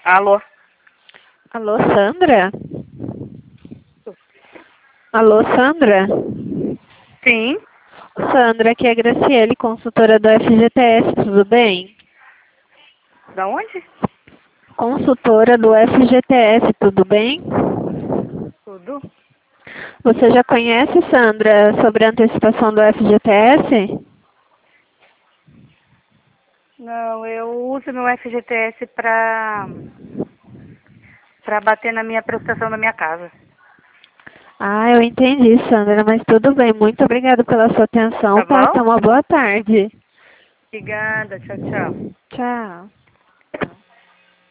Alô? Alô, Sandra? Alô, Sandra? Sim. Sandra, aqui é a Graciele, consultora do FGTS, tudo bem? Da onde? Consultora do FGTS, tudo bem? Tudo. Você já conhece, Sandra, sobre a antecipação do FGTS? Não, eu uso meu FGTS pra bater na minha prestação da minha casa. Ah, eu entendi, Sandra, mas tudo bem. Muito obrigada pela sua atenção, Tá tá? bom? Então, uma boa tarde. Obrigada. Tchau, tchau. Tchau.